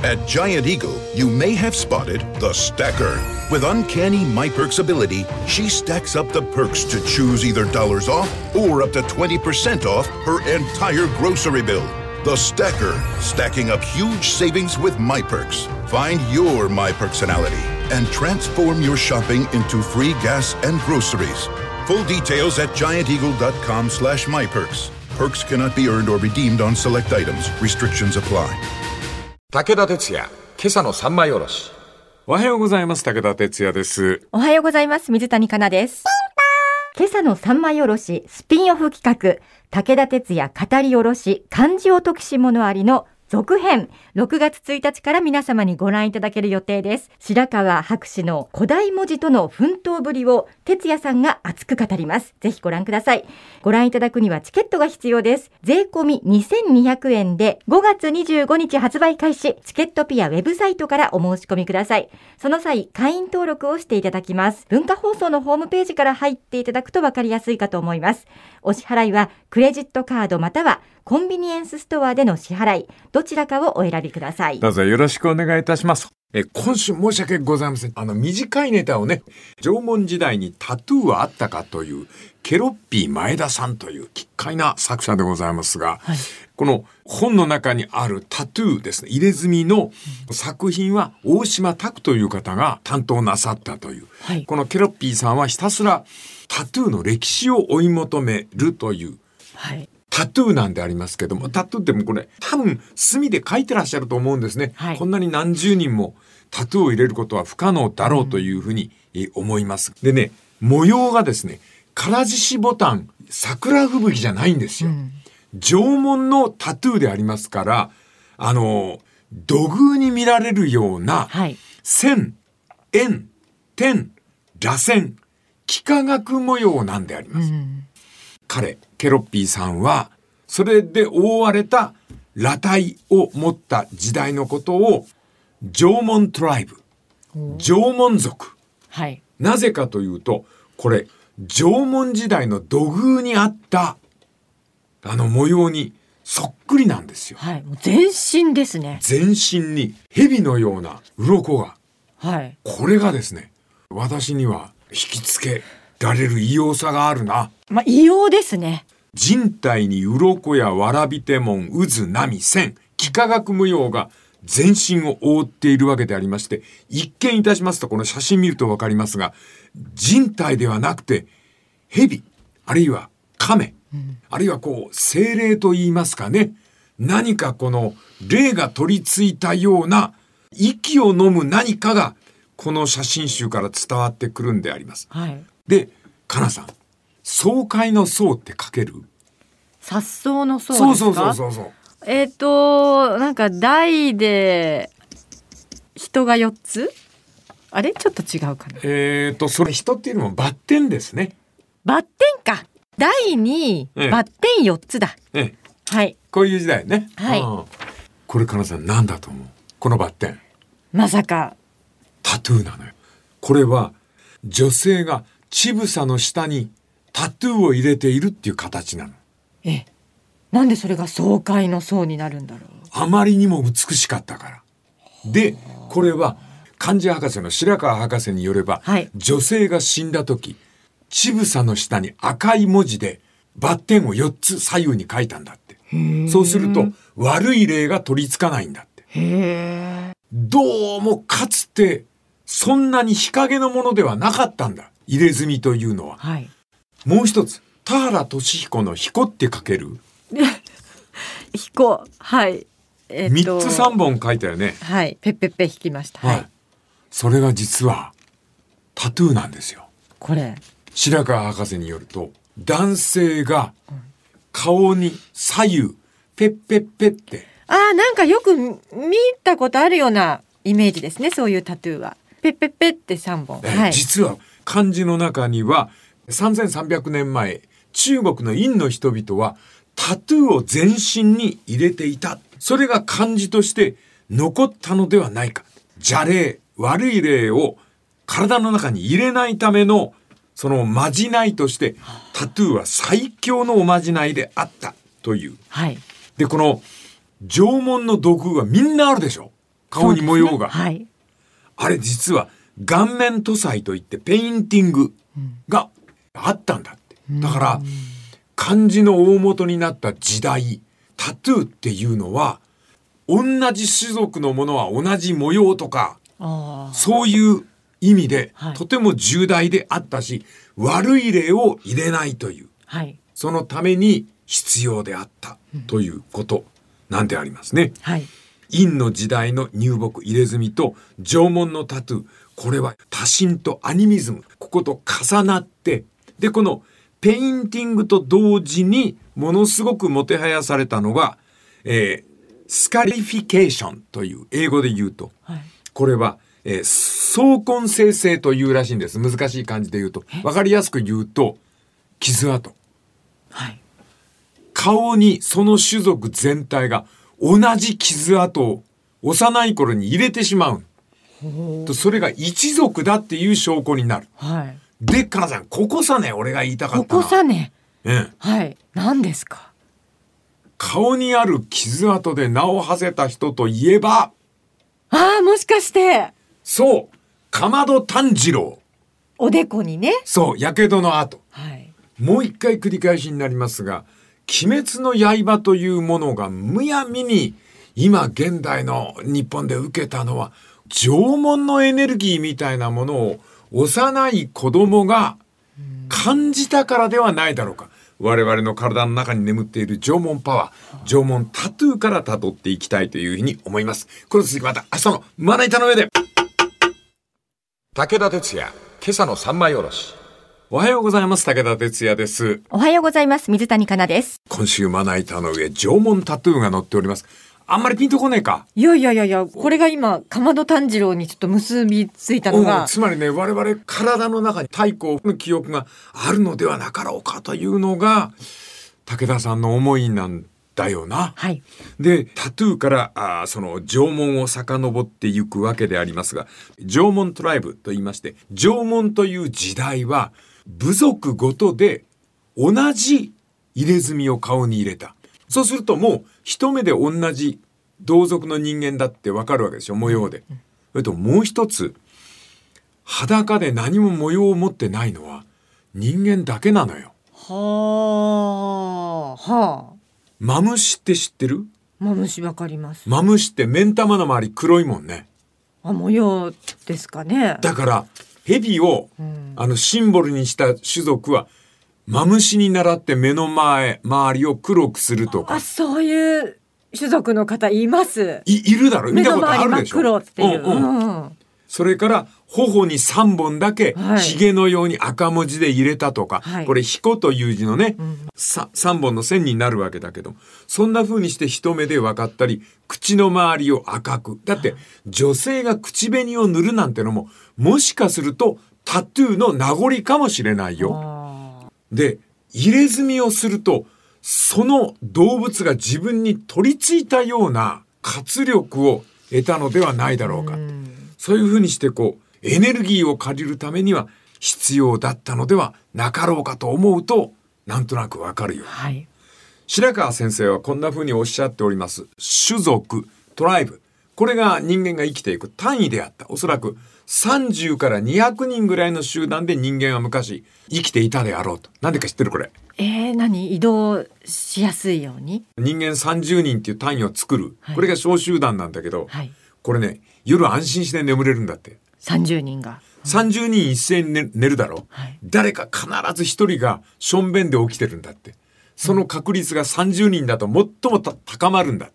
At Giant Eagle, you may have spotted the Stacker. With uncanny MyPerks ability, she stacks up the perks to choose either dollars off or up to 20% off her entire grocery bill. The Stacker, stacking up huge savings with MyPerks. Find your MyPerksonality and transform your shopping into free gas and groceries. Full details at gianteagle.com/myperks. Perks cannot be earned or redeemed on select items. Restrictions apply. 武田鉄矢、今朝の三枚おろし。 おはようございます。武田鉄矢です。 おはようございます。水谷香奈です。今朝の三枚おろしスピンオフ企画、武田鉄矢語りおろし漢字を解くし物ありの続編、6月1日から皆様にご覧いただける予定です。白川博士の古代文字との奮闘ぶりを哲也さんが熱く語ります。ぜひご覧ください。ご覧いただくにはチケットが必要です。税込み2200円で5月25日発売開始。チケットピアウェブサイトからお申し込みください。その際、会員登録をしていただきます。文化放送のホームページから入っていただくと分かりやすいかと思います。お支払いはクレジットカードまたはコンビニエンスストアでの支払い、どちらかをお選びください。 どうぞよろしくお願いいたします。今週申し訳ございません。短いネタをね、縄文時代にタトゥーはあったかというケロッピー前田さんという奇怪な作者でございますが、はい、この本の中にあるタトゥーですね、入れ墨の作品は大島拓という方が担当なさったという、はい、このケロッピーさんはひたすらタトゥーの歴史を追い求めるという、はい、タトゥーなんでありますけども、タトゥーってもこれ多分墨で書いてらっしゃると思うんですね、はい、こんなに何十人もタトゥーを入れることは不可能だろうというふうに思います。でね、模様がですね、唐獅子ボタン、桜吹雪じゃないんですよ、縄文のタトゥーでありますから、土偶に見られるような、はい、線、円、点、螺旋、幾何学模様なんであります、彼ケロッピーさんはそれで覆われた裸体を持った時代のことを縄文トライブ、縄文族、はい、なぜかというと、これ縄文時代の土偶にあった模様にそっくりなんですよ、 はい、もう全身ですね。 全身に蛇のような鱗が、 はい、 これがですね、私には引きつけられる異様さがあるな。 異様ですね。 人体に鱗やわらび手紋、渦、波、線、幾何学模様が全身を覆っているわけでありまして、一見いたしますとこの写真見るとわかりますが、人体ではなくて蛇、あるいは亀、あるいは精霊と言いますかね、何かこの霊が取り付いたような息を飲む何かがこの写真集から伝わってくるんであります、はい、で、かなさん、爽快の爽って書ける？ 殺草の草ですか？ そうなんか台で人が4つ、あれちょっと違うかな。 それ人っていうのもバッテンですね。 バッテンか。台にバッテン4つだ、はい、 こういう時代ね、 はい、 これかなさん何だと思う？このバッテン、 まさかタトゥーなのよ。これは女性が乳房の下にタトゥーを入れているっていう形なの。 なんでそれが爽快の爽になるんだろう。 あまりにも美しかったから。で、これは漢字博士の白川博士によれば、はい、女性が死んだ時、乳房の下に赤い文字でバッテンを4つ左右に書いたんだって。そうすると悪い霊が取り付かないんだって。どうもかつてそんなに日陰のものではなかったんだ、入れ墨というのは、はい、もう一つ、田原俊彦の彦って書ける？ 彦、はい、 3つ3本書いたよね。 はい、ペッペッペ引きました、はい、 それが実はタトゥーなんですよ。 これ白川博士によると、男性が顔に左右ペッペッペって、 なんかよく見たことあるようなイメージですね。そういうタトゥーはペッペッペって3本、はい、 実は漢字の中には3300年前、中国の殷の人々はタトゥーを全身に入れていた。それが漢字として残ったのではないか。邪霊、悪い霊を体の中に入れないためのそのまじないとしてタトゥーは最強のおまじないであったという、はい、でこの縄文の土偶はみんなあるでしょ。 顔に模様が、 はい、 あれ実は顔面塗彩といってペインティングがあったんだって、だから漢字の大元になった時代、タトゥーっていうのは同じ種族のものは同じ模様とか、そういう意味で、はい、とても重大であったし、悪い例を入れないという、はい、そのために必要であったということなんでありますね、はい、殷の時代の入木入れ墨と縄文のタトゥー、これは多神とアニミズム、ここと重なって、でこのペインティングと同時にものすごくもてはやされたのが、スカリフィケーションという英語で言うと、はい、これは、相根生成というらしいんです。難しい漢字で言うと、わかりやすく言うと傷跡、はい、顔にその種族全体が同じ傷跡を幼い頃に入れてしまうと、それが一族だっていう証拠になる、はい、でかなさん、ここさね、俺が言いたかったな。 ここさね、 うん、 はい、何ですか。 顔にある傷跡で名を馳せた人といえば、 もしかしてそう、かまど炭治郎。 おでこにね、 そう、やけどの跡、 はい、もう一回繰り返しになりますが、鬼滅の刃というものがむやみに今現代の日本で受けたのは、縄文のエネルギーみたいなものを幼い子供が感じたからではないだろうか。我々の体の中に眠っている縄文パワー、縄文タトゥーから辿っていきたいというふうに思います。この続きまた明日のまな板の上で。 武田鉄矢、今朝の三枚おろし。 おはようございます。武田鉄矢です。 おはようございます。水谷香奈です。 今週まな板の上、縄文タトゥーが載っております。あんまりピンとこねえか。 いや、これが今かまど炭治郎にちょっと結びついたのが、 つまりね、我々体の中に太古の記憶があるのではなかろうかというのが武田さんの思いなんだよな、はい、でタトゥーからその縄文を遡っていくわけでありますが、縄文トライブと言いまして、縄文という時代は部族ごとで同じ入れ墨を顔に入れた。そうするともう一目で同じ同族の人間だってわかるわけでしょ、模様で。それともう一つ、裸で何も模様を持ってないのは人間だけなのよ。 はあ。 マムシって知ってる？ マムシわかります。 マムシって目ん玉の周り黒いもんね。 模様ですかね。 だからヘビを、シンボルにした種族はマムシに倣って目の周りを黒くするとか。そういう種族の方います。 いるだろ。見たことあるでしょ。 目の周り真っ黒っていう、 それから頬に3本だけひげのように赤文字で入れたとか、はい、これ彦という字のね、3本の線になるわけだけど、そんな風にして一目で分かったり、口の周りを赤く、だって女性が口紅を塗るなんてのももしかするとタトゥーの名残かもしれないよ。で入れ墨をするとその動物が自分に取り付いたような活力を得たのではないだろうか。そういうふうにしてエネルギーを借りるためには必要だったのではなかろうかと思うと、なんとなくわかるよ、はい、白川先生はこんなふうにおっしゃっております。種族、トライブ、これが人間が生きていく単位であった。おそらく30から200人ぐらいの集団で人間は昔生きていたであろうと。なんでか知ってるこれ？ 何？移動しやすいように人間30人っていう単位を作る、これが小集団なんだけど、これね、夜安心して眠れるんだって。 30人が 30人一斉に寝るだろ、誰か必ず一人がしょんべんで起きてるんだって。その確率が30人だと最も高まるんだって。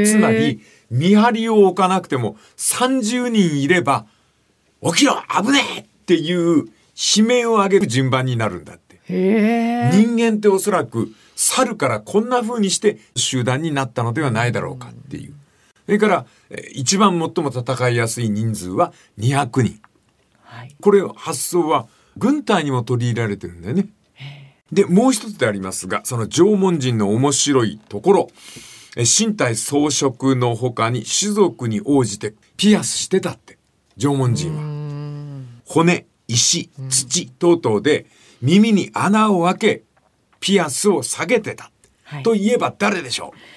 つまり見張りを置かなくても30人いれば起きろ危ねえっていう悲鳴を上げる順番になるんだって。人間っておそらく猿からこんな風にして集団になったのではないだろうかっていう。それから一番最も戦いやすい人数は200人、これ発想は軍隊にも取り入れられてるんだよね。でもう一つでありますが、その縄文人の面白いところ、身体装飾の他に種族に応じてピアスしてたって。縄文人は骨、石、土等々で耳に穴を開けピアスを下げてた、といえば誰でしょう？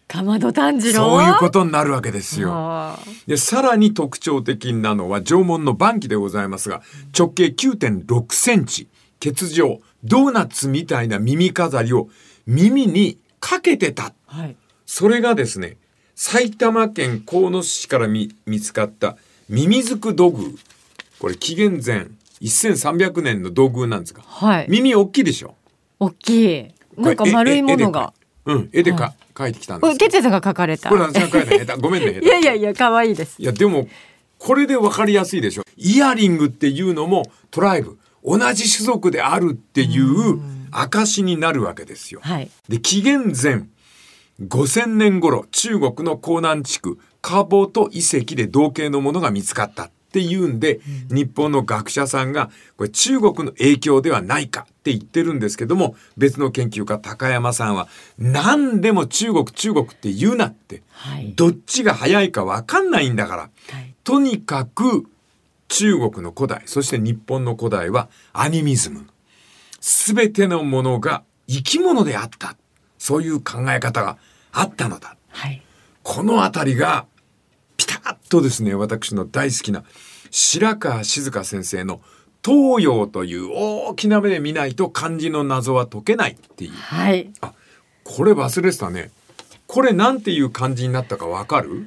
かまど炭治郎。 そういうことになるわけですよ。でさらに特徴的なのは縄文の晩期でございますが、直径 9.6 センチ、欠状ドーナツみたいな耳飾りを耳にかけてた、はい、それがですね、埼玉県鴻巣市から見つかったミミズク土偶。これ紀元前1300年の土偶なんですが、はい、耳大きいでしょ。 大きい。なんか丸いものが絵で描いてきたんです。 哲也さんが描かれた。 これ私が描いた下手。ごめんね。 いや可愛いです。 いやでもこれで分かりやすいでしょ。イヤリングっていうのもトライブ、同じ種族であるっていう証になるわけですよ。はい、で紀元前5000年頃、中国の江南地区カボト遺跡で同型のものが見つかったっていうんで、日本の学者さんがこれ中国の影響ではないかって言ってるんですけども、別の研究家高山さんは何でも中国って言うなって、はい、どっちが早いか分かんないんだから、はい、とにかく中国の古代、そして日本の古代はアニミズム、すべてのものが生き物であった、そういう考え方があったのだ、はい、このあたりがピタッとですね、私の大好きな白川静香先生の東洋という大きな目で見ないと漢字の謎は解けないっていう、はい、あ、これ忘れてたね。これなんていう漢字になったかわかる？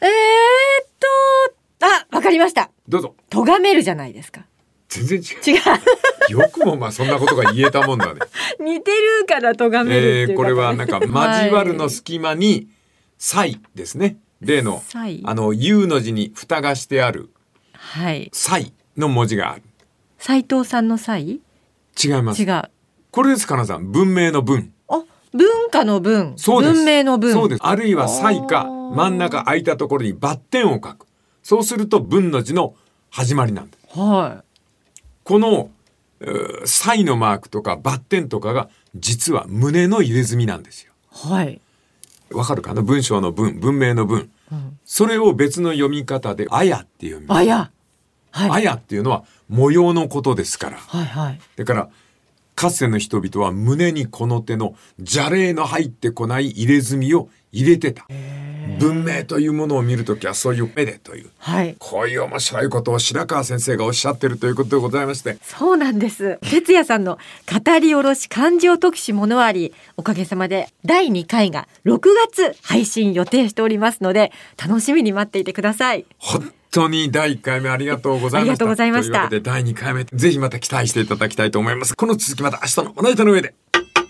わかりました。 どうぞ。 咎めるじゃないですか。 全然違う。よくもまあそんなことが言えたもんだね。 似てるから咎めるっていう、 これはなんか交わるの隙間に才ですね。例のU の字に蓋がしてある才の文字がある。 斉藤さんの才？ 違います。 違う。 これです、かなさん。文明の文。 あ、文化の文。 そうです。 文明の文。 そうです。あるいは才か真ん中空いたところにバッテンを書く。そうすると文の字の始まりなんです。はい。この才のマークとかバッテンとかが実は胸の入れ墨なんですよ。はい。わかるかな？文章の文、文明の文、うん、それを別の読み方であやって読みます。あや、はい、あやっていうのは模様のことですから、はいはい、だからかつての人々は胸にこの手の邪霊の入ってこない入れ墨を入れてた。文明というものを見るときはそういう目でという、はい、こういう面白いことを白川先生がおっしゃってるということでございまして。 そうなんです。哲也さんの語り下ろし漢字を解くし物あり、おかげさまで第2回が6月配信予定しておりますので、楽しみに待っていてください。 本当に第1回目ありがとうございました。ありがとうございました。というわけで第2回目ぜひまた期待していただきたいと思います。この続きまた明日のまな板の上で。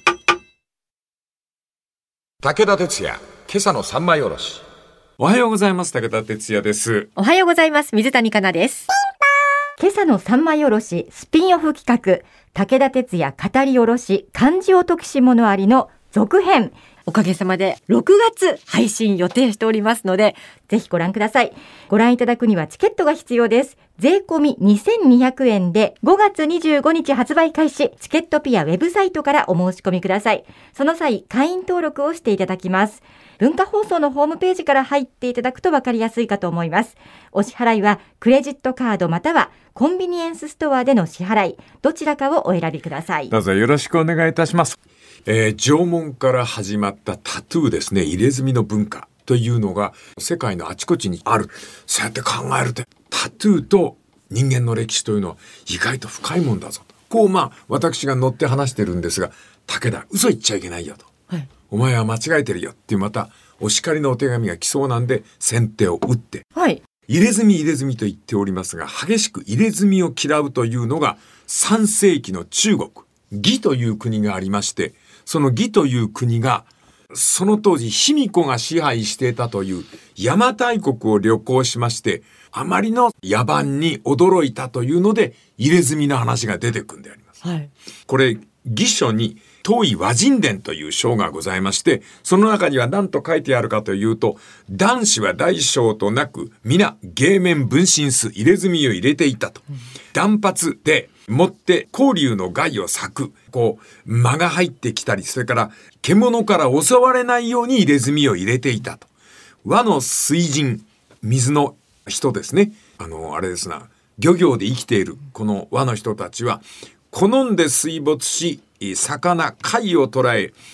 武田鉄矢、今朝の三枚おろし。 おはようございます。武田鉄矢です。 おはようございます。水谷香奈です。今朝の三枚おろしスピンオフ企画、武田鉄矢語り下ろし漢字を解くし物ありの続編、おかげさまで6月配信予定しておりますので、ぜひご覧ください。ご覧いただくにはチケットが必要です。税込み2200円で5月25日発売開始。チケットピアウェブサイトからお申し込みください。その際、会員登録をしていただきます。文化放送のホームページから入っていただくと分かりやすいかと思います。お支払いはクレジットカードまたはコンビニエンスストアでの支払い、どちらかをお選びください。 どうぞよろしくお願いいたします。縄文から始まったタトゥーですね、入れ墨の文化というのが世界のあちこちにある。そうやって考えるとタトゥーと人間の歴史というのは意外と深いもんだぞと、こう私が乗って話してるんですが、武田嘘言っちゃいけないよと、はい、お前は間違えてるよっていうまたお叱りのお手紙が来そうなんで先手を打って、はい、入れ墨と言っておりますが、激しく入れ墨を嫌うというのが3世紀の中国魏という国がありまして、その魏という国がその当時卑弥呼が支配していたという邪馬台国を旅行しまして、あまりの野蛮に驚いたというので入れ墨の話が出てくるんであります、はい、これ魏書に東夷和人伝という章がございまして、その中には何と書いてあるかというと、男子は大小となく皆芸面分身す入れ墨を入れていたと、断髪で持って黄龍の害を裂く、こう間が入ってきたり、それから獣から襲われないように入れ墨を入れていたと。和の水人、水の人ですね、あれですな、漁業で生きているこの和の人たちは好んで水没し魚貝を捕らえ、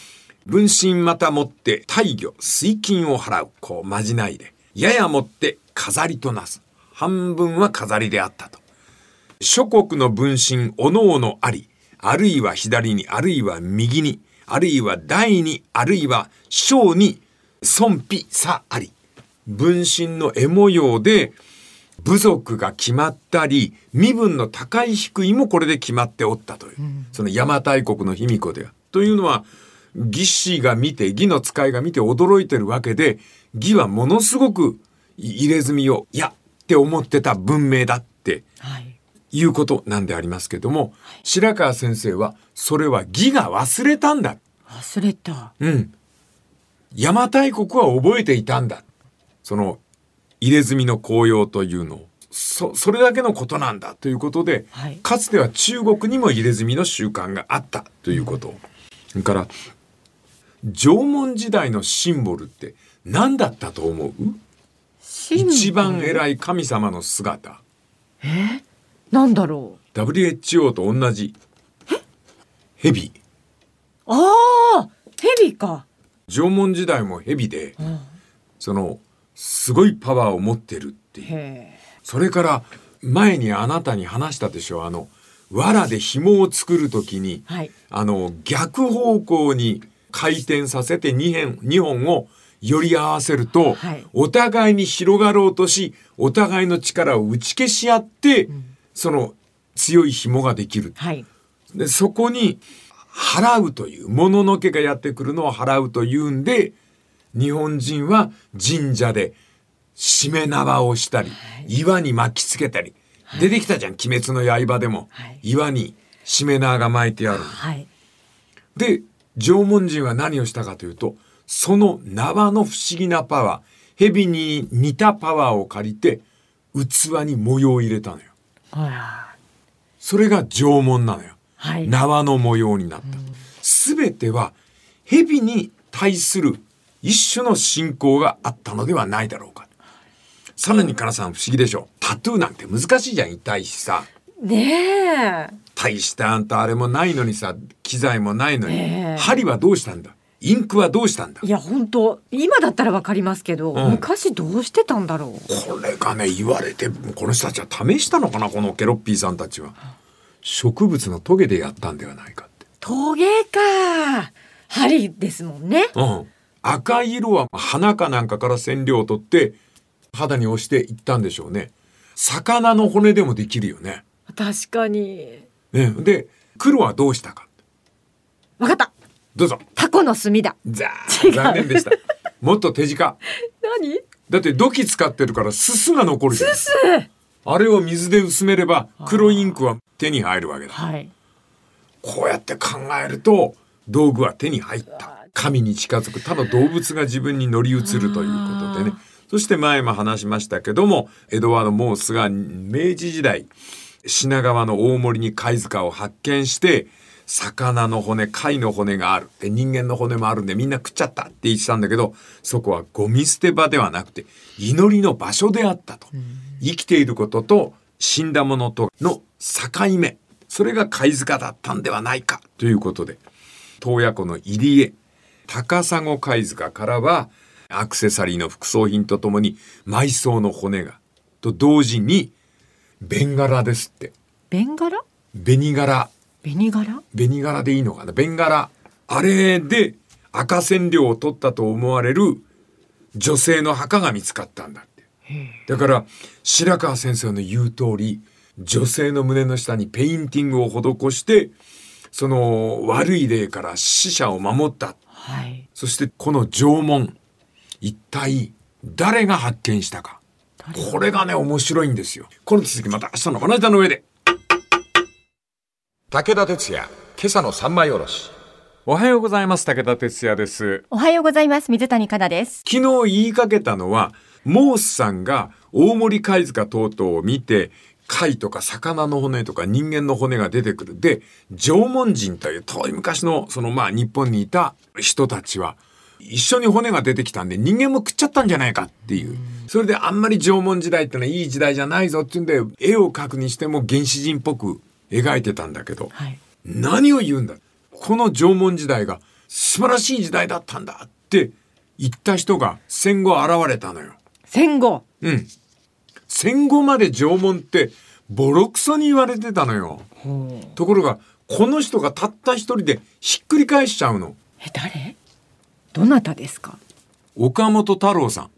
分身またもって大魚水金を払う。こうまじないで。ややもって飾りとなす。半分は飾りであったと。諸国の分身おのおのあり。あるいは左に、あるいは右に、あるいは大に、あるいは小に、尊卑差あり。分身の絵模様で、部族が決まったり、身分の高い低いもこれで決まっておったという。その邪馬台国の卑弥呼では。というのは、義士が見て、義の使いが見て驚いてるわけで、義はものすごく入れ墨を、いやって思ってた文明だって、いうことなんでありますけども、白川先生は、それは義が忘れたんだ。 忘れた。 邪馬台国は覚えていたんだ。その、入れ墨の効用というのを。それだけのことなんだということで、かつては中国にも入れ墨の習慣があったということ。それから、縄文時代のシンボルって何だったと思う？一番偉い神様の姿。 なんだろう。 WHO と同じ蛇。 蛇か。 縄文時代も蛇で、そのすごいパワーを持ってるっていう。それから前にあなたに話したでしょ。藁で紐を作るときに、逆方向に回転させて2本をより合わせると、お互いに広がろうとし、お互いの力を打ち消し合って、その強い紐ができる。でそこに払うという、もののけがやってくるのを払うというんで、日本人は神社でしめ縄をしたり、岩に巻きつけたり、出てきたじゃん、鬼滅の刃でも、岩にしめ縄が巻いてある。で、縄文人は何をしたかというと、その縄の不思議なパワー、蛇に似たパワーを借りて、器に模様を入れたのよ。それが縄文なのよ。縄の模様になった。すべては蛇に対する一種の信仰があったのではないだろうか。さらにかなさん不思議でしょ。タトゥーなんて難しいじゃん、痛いしさ。大したあんたあれもないのにさ、機材もないのに、針はどうしたんだ、インクはどうしたんだ。 いや本当今だったらわかりますけど、昔どうしてたんだろう。 これがね、言われて、この人たちは試したのかな、このケロッピーさんたちは。植物のトゲでやったんではないかって。 トゲか、針ですもんね。 赤い色は花かなんかから染料を取って肌に押していったんでしょうね。魚の骨でもできるよね。 確かに。 で、黒はどうしたか。 わかった。 どうぞ。 タコの墨だ。 残念でした。もっと手近。 何？ だって土器使ってるからすすが残るじゃん。 すす。 あれを水で薄めれば黒インクは手に入るわけだ。こうやって考えると道具は手に入った。神に近づく他の動物が自分に乗り移るということでね。そして前も話しましたけども、エドワード・モースが明治時代品川の大森に貝塚を発見して、魚の骨、貝の骨があるで、人間の骨もあるんでみんな食っちゃったって言ってたんだけど、そこはゴミ捨て場ではなくて祈りの場所であったと。生きていることと死んだものとの境目、それが貝塚だったんではないかということで、洞爺湖の入り江高砂貝塚からはアクセサリーの副葬品とともに埋葬の骨がと同時にベンガラですって。 ベンガラ？ ベニガラ。 ベニガラ？ ベニガラでいいのかな。ベンガラ。あれで赤染料を取ったと思われる女性の墓が見つかったんだって。だから白川先生の言う通り、女性の胸の下にペインティングを施してその悪い霊から死者を守った。そしてこの縄文、一体誰が発見したか。これがね、面白いんですよ。この続きまた明日のこの間の上で。 武田鉄矢、今朝の三枚おろし。 おはようございます。武田鉄矢です。 おはようございます。水谷香奈です。 昨日言いかけたのは、モースさんが大森貝塚等々を見て、貝とか魚の骨とか人間の骨が出てくる。で、縄文人という遠い昔の日本にいた人たちは一緒に骨が出てきたんで人間も食っちゃったんじゃないかっていう。それであんまり縄文時代ってのはいい時代じゃないぞっていうんで、絵を描くにしても原始人っぽく描いてたんだけど、何を言うんだ。この縄文時代が素晴らしい時代だったんだって言った人が戦後現れたのよ。 戦後。 うん。戦後まで縄文ってボロクソに言われてたのよ。ところがこの人がたった一人でひっくり返しちゃうの。 誰？どなたですか？ 岡本太郎さん。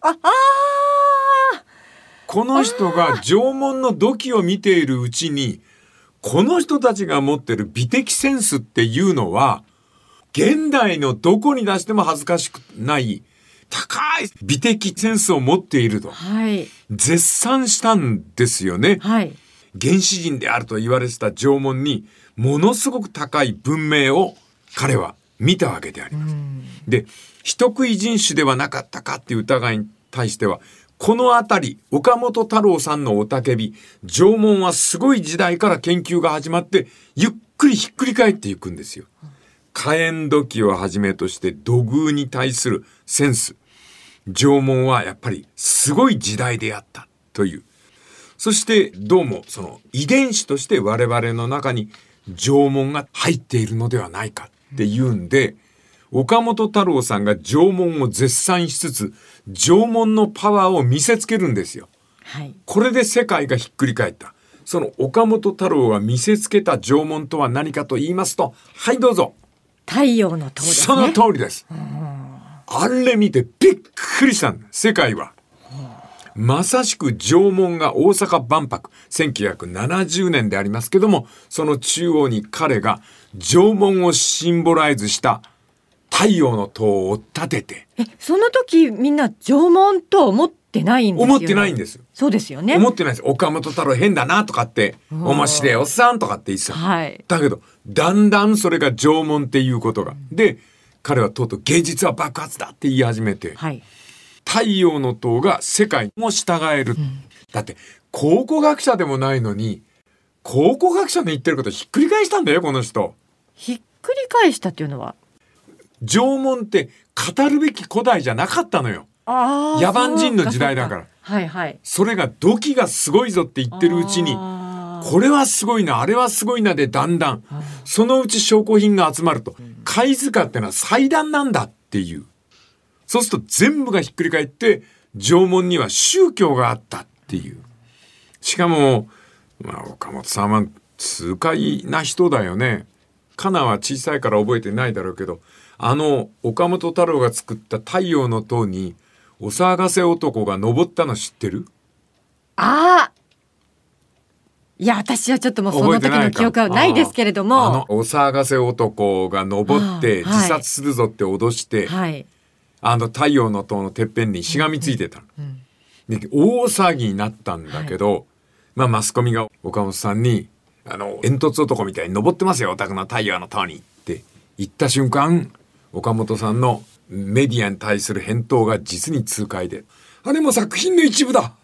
この人が縄文の土器を見ているうちに、この人たちが持ってる美的センスっていうのは、現代のどこに出しても恥ずかしくない高い美的センスを持っていると、 はい、 絶賛したんですよね。 はい、 原始人であると言われてた縄文にものすごく高い文明を彼は見たわけであります。で、人食い人種ではなかったかっていう疑いに対しては、このあたり岡本太郎さんの雄たけび、縄文はすごい時代から研究が始まってゆっくりひっくり返っていくんですよ。火焔土器をはじめとして土偶に対するセンス、縄文はやっぱりすごい時代であったという。そしてどうもその遺伝子として我々の中に縄文が入っているのではないかっていうんで、岡本太郎さんが縄文を絶賛しつつ縄文のパワーを見せつけるんですよ。はい、これで世界がひっくり返った。その岡本太郎が見せつけた縄文とは何かと言いますと、はいどうぞ。 太陽の塔ですね。 その通りです。あれ見てびっくりしたんだ世界は。まさしく縄文が大阪万博1970年でありますけども、その中央に彼が縄文をシンボライズした太陽の塔を立てて。 その時みんな縄文と思ってないんですよね。 思ってないんです。 そうですよね。 思ってないです。岡本太郎変だなとかって、面白いおっさんとかって言ってた、はい、だけどだんだんそれが縄文っていうことが、で彼はとうとう芸術は爆発だって言い始めて、はい、太陽の塔が世界も従える、だって考古学者でもないのに考古学者の言ってることひっくり返したんだよこの人。 ひっくり返したっていうのは、 縄文って語るべき古代じゃなかったのよ。野蛮人の時代だから。はいはい、それが土器がすごいぞって言ってるうちに、これはすごいなあれはすごいなでだんだんそのうち証拠品が集まると、貝塚ってのは祭壇なんだっていう。そうすると全部がひっくり返って縄文には宗教があったっていう。しかも、岡本さんは痛快な人だよね。カナは小さいから覚えてないだろうけど、岡本太郎が作った太陽の塔にお騒がせ男が登ったの知ってる？ いや私はちょっともうその時の記憶はないですけれども、 お騒がせ男が登って自殺するぞって脅して、はい、太陽の塔のてっぺんにしがみついてたの、で大騒ぎになったんだけど、はい、マスコミが岡本さんに煙突男みたいに登ってますよお宅の太陽の塔にって言った瞬間、岡本さんのメディアに対する返答が実に痛快で、あれも作品の一部だ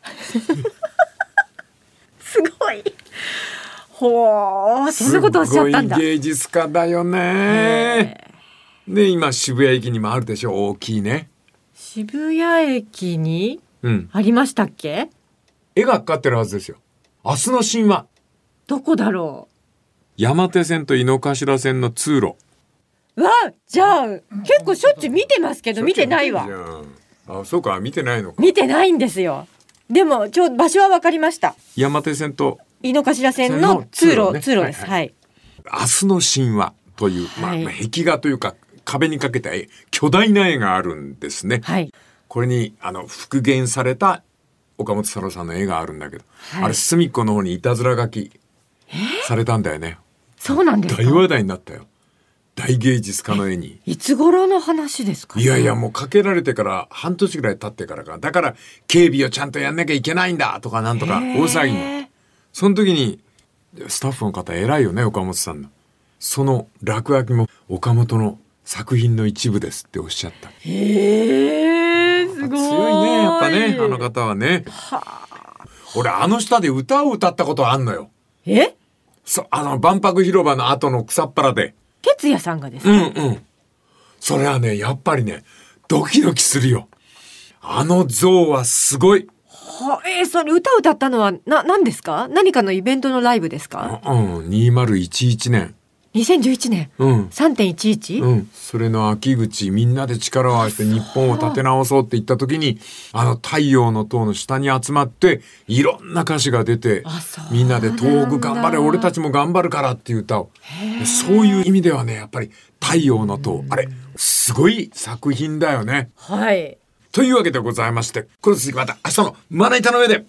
すごい。ほー、そんなことおっしゃったんだ。 すごい芸術家だよね。で今渋谷駅にもあるでしょ、大きいね。 渋谷駅に、ありましたっけ？ 絵がかかってるはずですよ。明日の神話。どこだろう。 山手線と井の頭線の通路。 じゃあ結構しょっちゅう見てますけど見てないわ。 そうか、見てないのか。 見てないんですよ。でも場所は分かりました。 山手線と井の頭線の通路です。はいはい。 明日の神話という、壁画というか壁にかけた巨大な絵があるんですね。はい、これに復元された岡本太郎さんの絵があるんだけど、あれ隅っこの方にいたずら書きされたんだよね。 そうなんですか。 大話題になったよ。大芸術家の絵に。 いつ頃の話ですか？ いやもうかけられてから半年ぐらい経ってからか。だから警備をちゃんとやんなきゃいけないんだとかなんとか大騒ぎに。その時にスタッフの方偉いよね、岡本さんの。その落書きも岡本の作品の一部ですっておっしゃった。 すごい。 強いね、やっぱね、あの方はね。俺下で歌を歌ったことあんのよ。万博広場の後の草っぱらで。 哲也さんがですか？ それはね、やっぱりね、ドキドキするよ。像はすごい。 それ歌を歌ったのは何ですか？何かのイベントのライブですか？ 2011年 2011年、3.11、 それの秋口、みんなで力を合わせて日本を立て直そうって言った時に、太陽の塔の下に集まっていろんな歌詞が出て、みんなで東北頑張れ、俺たちも頑張るからっていう歌を、そういう意味ではね、やっぱり太陽の塔、あれすごい作品だよね。 はい。 というわけでございまして、この続きまた明日のまな板の上で。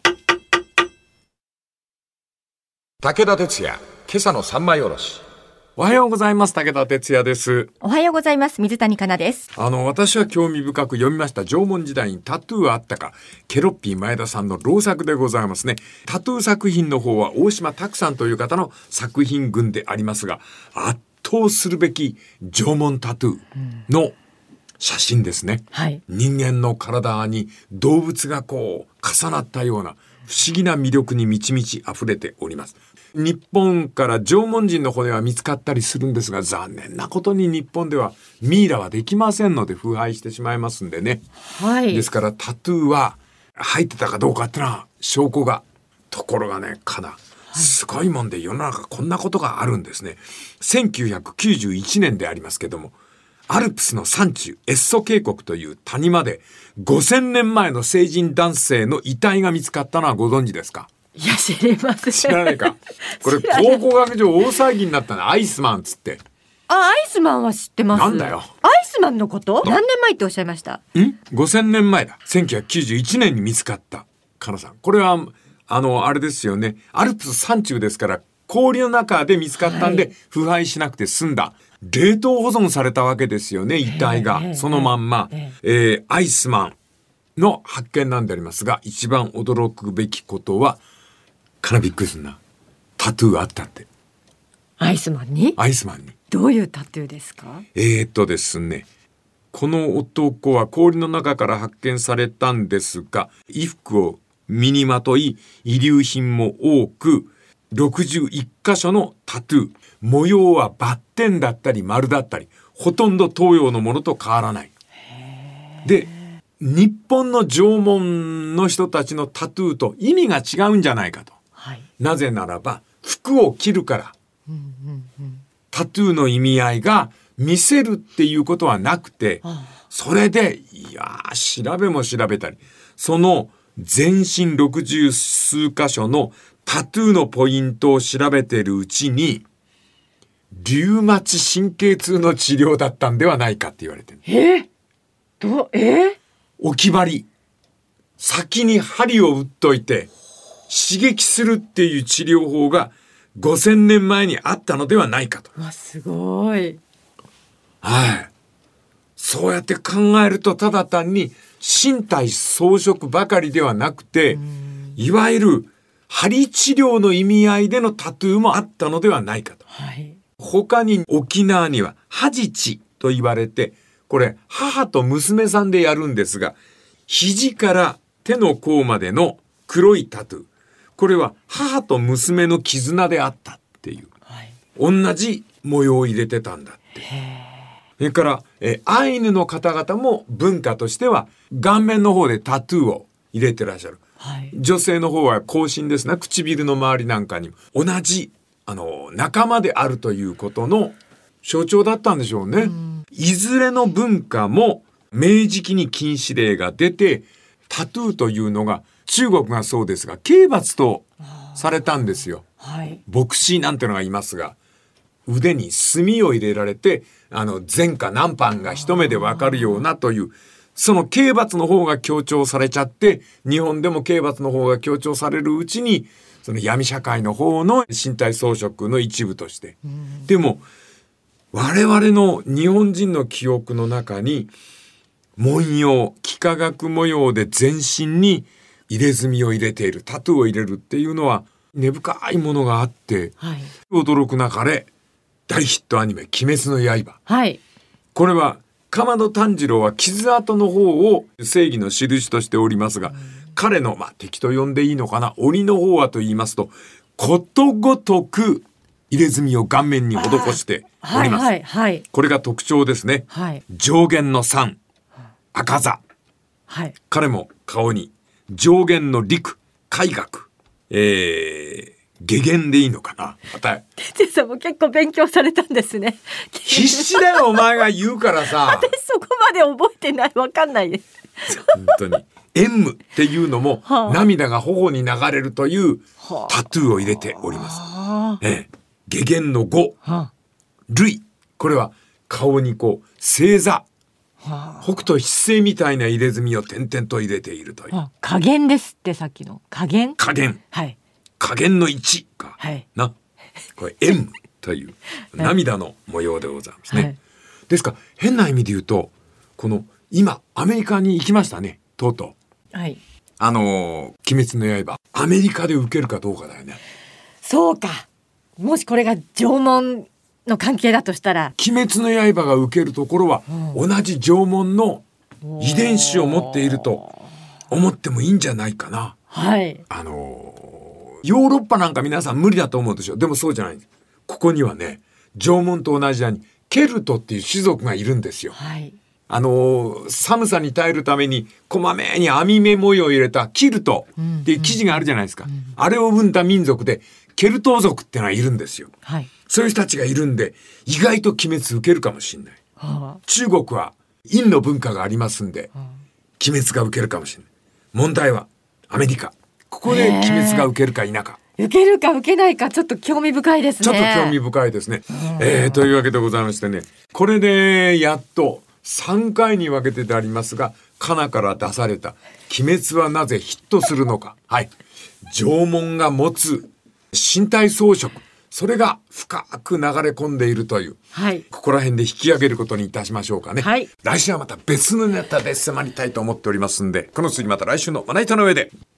武田鉄矢、今朝の三枚おろし。 おはようございます。武田鉄矢です。 おはようございます。水谷香奈です。 私は興味深く読みました縄文時代にタトゥーはあったか、ケロッピー前田さんの老作でございますね。タトゥー作品の方は大島拓さんという方の作品群でありますが、圧倒するべき縄文タトゥーの写真ですね。 はい、 人間の体に動物がこう重なったような不思議な魅力に満ち満ち溢れております。日本から縄文人の骨は見つかったりするんですが、残念なことに日本ではミイラはできませんので腐敗してしまいますんでね。 はい。 ですからタトゥーは入ってたかどうかってのは証拠が。ところがね、すごいもんで世の中こんなことがあるんですね。1991年でありますけども、アルプスの山中エッソ渓谷という谷間で5000年前の成人男性の遺体が見つかったのはご存知ですか？ いや、知りません。 知らないか。これ考古学上大騒ぎになったの、アイスマンっつって。 アイスマンは知ってます。 なんだよ。 アイスマンのこと？何年前っておっしゃいました？ 5000 年前だ。1991年に見つかった。かなさん。これは、あれですよね。アルプス山中ですから、氷の中で見つかったんで、腐敗しなくて済んだ。冷凍保存されたわけですよね、遺体が。そのまんま。アイスマンの発見なんでありますが、一番驚くべきことは、かなびっくりするな。タトゥーあったって。 アイスマンに？ アイスマンに。 どういうタトゥーですか？ ですね。この男は氷の中から発見されたんですが、衣服を身にまとい、遺留品も多く、61箇所のタトゥー。模様はバッテンだったり丸だったり、ほとんど東洋のものと変わらない。で、日本の縄文の人たちのタトゥーと意味が違うんじゃないかと。 はい、なぜならば服を着るから、タトゥーの意味合いが見せるっていうことはなくて、それで調べも調べたり、その全身60数箇所のタトゥーのポイントを調べているうちに、リュウマチ神経痛の治療だったんではないかって言われてる。置き針、先に針を打っといて刺激するっていう治療法が5000年前にあったのではないかと。 すごい。 はい。そうやって考えると、ただ単に身体装飾ばかりではなくて、いわゆる針治療の意味合いでのタトゥーもあったのではないかと。 はい、 他に沖縄にはハジチと言われて、これ母と娘さんでやるんですが、肘から手の甲までの黒いタトゥー、これは母と娘の絆であったっていう、同じ模様を入れてたんだって。それからアイヌの方々も文化としては顔面の方でタトゥーを入れてらっしゃる。女性の方は口唇ですね、唇の周りなんかにも同じ仲間であるということの象徴だったんでしょうね。いずれの文化も明治期に禁止令が出て、タトゥーというのが中国がそうですが刑罰とされたんですよ。牧師なんてのがいますが、腕に墨を入れられて前科何犯が一目でわかるようなという、その刑罰の方が強調されちゃって、日本でも刑罰の方が強調されるうちに、その闇社会の方の身体装飾の一部として、でも我々の日本人の記憶の中に、文様、幾何学模様で全身に入れ墨を入れている、タトゥーを入れるっていうのは根深いものがあって、驚くなかれ大ヒットアニメ鬼滅の刃、これは竈門炭治郎は傷跡の方を正義の印としておりますが、彼の敵と呼んでいいのかな、鬼の方はと言いますと、ことごとく入れ墨を顔面に施しております。これが特徴ですね。上弦の山、赤座、彼も顔に上弦の陸、海岳、 下限でいいのかな。また哲也さんも結構勉強されたんですね。 必死だよお前が言うからさ。 私そこまで覚えてない、わかんないです。 本当に M っていうのも、 はあ、 涙が頬に流れるというはあ、 タトゥーを入れております、 はあ、 下限の5、 はあ、 類、これは顔にこう星座、 はあ、 北斗七星みたいな入れ墨を点々と入れているという、 はあ、加減ですって。さっきの加減、 加減、 はい、 加減の1か、 はい、 な、これ M という涙の模様でございますね、 はい、 ですから変な意味で言うと、この今アメリカに行きましたね、とうとう、 はい、 鬼滅の刃アメリカで受けるかどうかだよね。 そうか、もしこれが縄文の関係だとしたら、 鬼滅の刃が受けるところは、同じ縄文の遺伝子を持っていると思ってもいいんじゃないかな。 はい、 ヨーロッパなんか皆さん無理だと思うんですよ。でもそうじゃないんです。ここにはね、縄文と同じようにケルトっていう種族がいるんですよ。 はい、 寒さに耐えるためにこまめに網目模様を入れたキルトっていう生地があるじゃないですか、あれを生んだ民族でケルト族ってのはいるんですよ、 はい、 そういう人たちがいるんで、意外と鬼滅受けるかもしれない、 はあ、 中国は陰の文化がありますんで、鬼滅が受けるかもしれない。問題はアメリカ、ここで鬼滅が受けるか否か、 受けるか受けないか、ちょっと興味深いですね。 ちょっと興味深いですね、というわけでございましてね、これでやっと3回に分けてでありますが、カナから出された鬼滅はなぜヒットするのか、はい、縄文が持つ身体装飾、それが深く流れ込んでいるという、 はい、 ここら辺で引き上げることにいたしましょうかね、 はい、 来週はまた別のネタで迫りたいと思っておりますんで、この次また来週のまな板の上で。